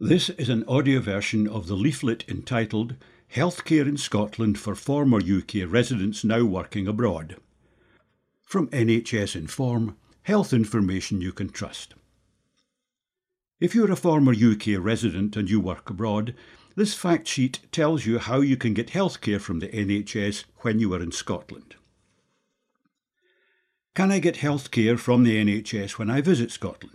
This is an audio version of the leaflet entitled Healthcare in Scotland for Former UK Residents Now Working Abroad. From NHS Inform, health information you can trust. If you're a former UK resident and you work abroad, this fact sheet tells you how you can get healthcare from the NHS when you are in Scotland. Can I get healthcare from the NHS when I visit Scotland?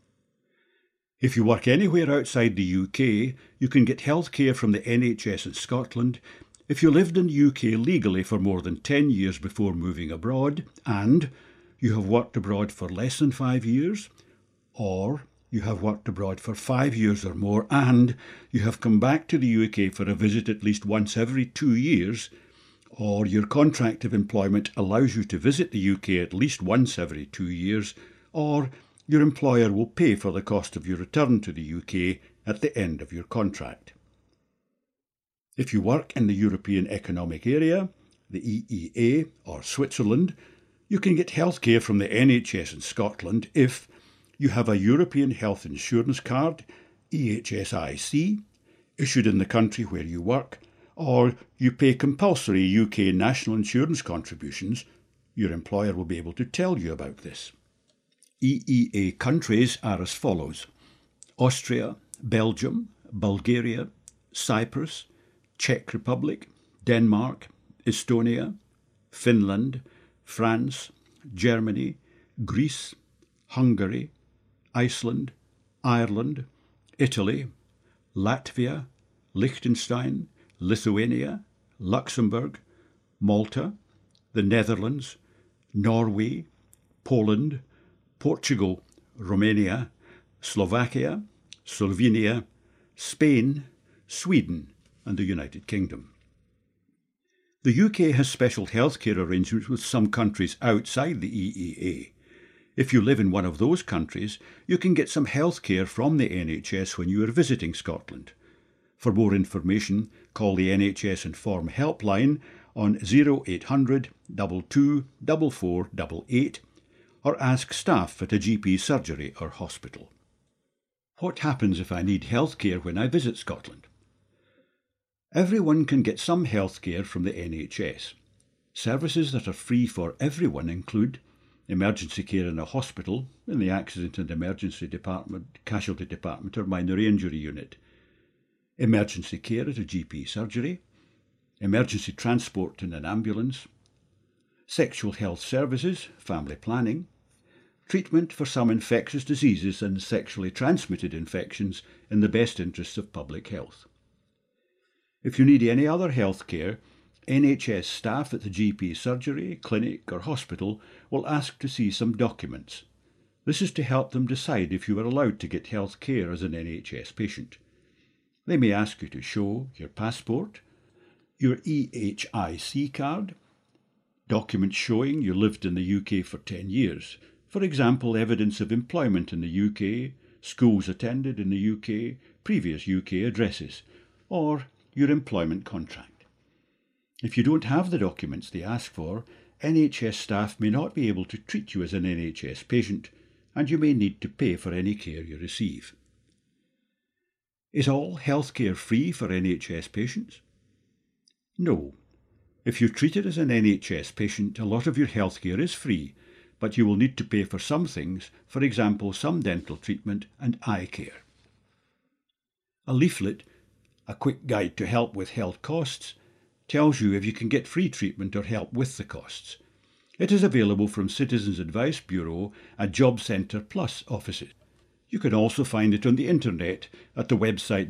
If you work anywhere outside the UK, you can get healthcare from the NHS in Scotland if you lived in the UK legally for more than 10 years before moving abroad, and you have worked abroad for less than 5 years, or you have worked abroad for 5 years or more, and you have come back to the UK for a visit at least once every 2 years, or your contract of employment allows you to visit the UK at least once every 2 years, or your employer will pay for the cost of your return to the UK at the end of your contract. If you work in the European Economic Area, the EEA, or Switzerland, you can get healthcare from the NHS in Scotland if you have a European Health Insurance Card, EHSIC, issued in the country where you work, or you pay compulsory UK national insurance contributions. Your employer will be able to tell you about this. EEA countries are as follows: Austria, Belgium, Bulgaria, Cyprus, Czech Republic, Denmark, Estonia, Finland, France, Germany, Greece, Hungary, Iceland, Ireland, Italy, Latvia, Liechtenstein, Lithuania, Luxembourg, Malta, the Netherlands, Norway, Poland, Portugal, Romania, Slovakia, Slovenia, Spain, Sweden and the United Kingdom. The UK has special healthcare arrangements with some countries outside the EEA. If you live in one of those countries, you can get some healthcare from the NHS when you are visiting Scotland. For more information, call the NHS Inform helpline on 0800 22 4488 or ask staff at a GP surgery or hospital. What happens if I need healthcare when I visit Scotland? Everyone can get some healthcare from the NHS. Services that are free for everyone include emergency care in a hospital, in the accident and emergency department, casualty department or minor injury unit, emergency care at a GP surgery, emergency transport in an ambulance, sexual health services, family planning, treatment for some infectious diseases and sexually transmitted infections in the best interests of public health. If you need any other health care, NHS staff at the GP surgery, clinic or hospital will ask to see some documents. This is to help them decide if you are allowed to get health care as an NHS patient. They may ask you to show your passport, your EHIC card, documents showing you lived in the UK for 10 years, for example, evidence of employment in the UK, schools attended in the UK, previous UK addresses, or your employment contract. If you don't have the documents they ask for, NHS staff may not be able to treat you as an NHS patient, and you may need to pay for any care you receive. Is all healthcare free for NHS patients? No. If you're treated as an NHS patient, a lot of your healthcare is free, but you will need to pay for some things, for example, some dental treatment and eye care. A leaflet, a quick guide to help with health costs, tells you if you can get free treatment or help with the costs. It is available from Citizens Advice Bureau and Job Centre Plus offices. You can also find it on the internet at the website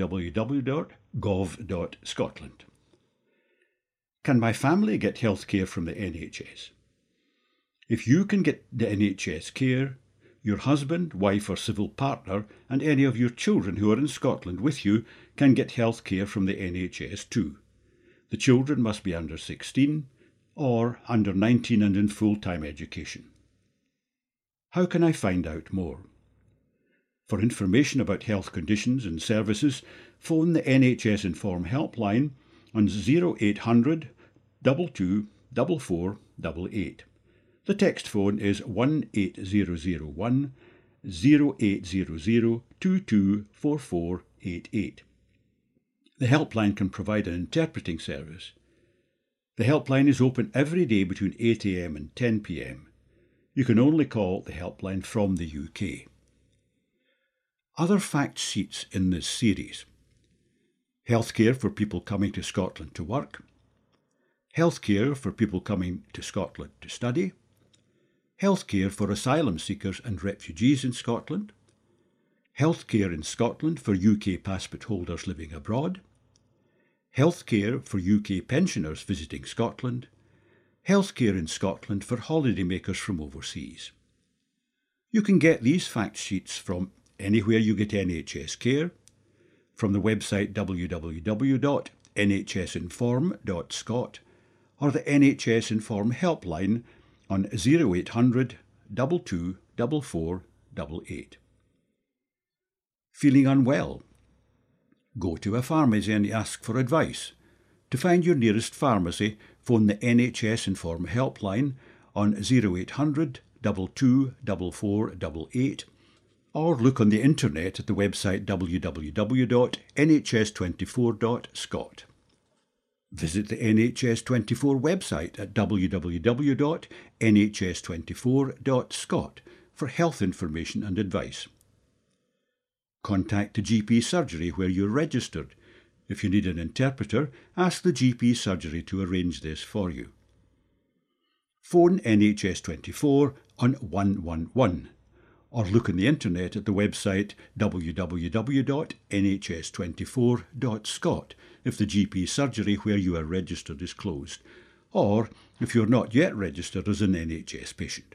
www.gov.scotland. Can my family get healthcare from the NHS? If you can get the NHS care, your husband, wife or civil partner and any of your children who are in Scotland with you can get healthcare from the NHS too. The children must be under 16 or under 19 and in full-time education. How can I find out more? For information about health conditions and services, phone the NHS Inform helpline on 0800 22 4488. The text phone is 18001 0800 224488. The helpline can provide an interpreting service. The helpline is open every day between 8 a.m. and 10 p.m. You can only call the helpline from the UK. Other fact sheets in this series: healthcare for people coming to Scotland to work, healthcare for people coming to Scotland to study, healthcare for asylum seekers and refugees in Scotland, healthcare in Scotland for UK passport holders living abroad, healthcare for UK pensioners visiting Scotland, healthcare in Scotland for holidaymakers from overseas. You can get these fact sheets from anywhere you get NHS care, from the website www.nhsinform.scot, or the NHS Inform helpline on 0800 22 4488. Feeling unwell? Go to a pharmacy and ask for advice. To find your nearest pharmacy, phone the NHS Inform helpline on 0800 22 4488, or look on the internet at the website www.nhs24.scot. Visit the NHS24 website at www.nhs24.scot for health information and advice. Contact the GP surgery where you're registered. If you need an interpreter, ask the GP surgery to arrange this for you. Phone NHS24 on 111, or look on the internet at the website www.nhs24.scot if the GP surgery where you are registered is closed, or if you're not yet registered as an NHS patient.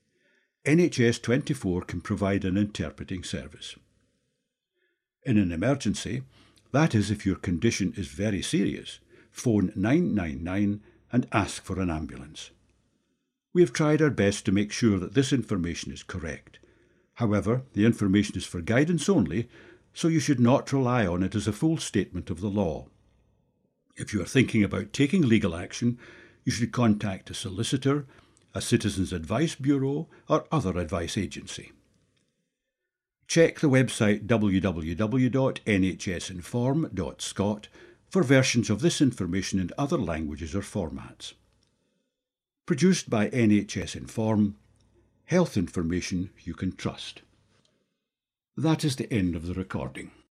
NHS24 can provide an interpreting service. In an emergency, that is if your condition is very serious, phone 999 and ask for an ambulance. We have tried our best to make sure that this information is correct. However, the information is for guidance only, so you should not rely on it as a full statement of the law. If you are thinking about taking legal action, you should contact a solicitor, a Citizens Advice Bureau, or other advice agency. Check the website www.nhsinform.scot for versions of this information in other languages or formats. Produced by NHS Inform, health information you can trust. That is the end of the recording.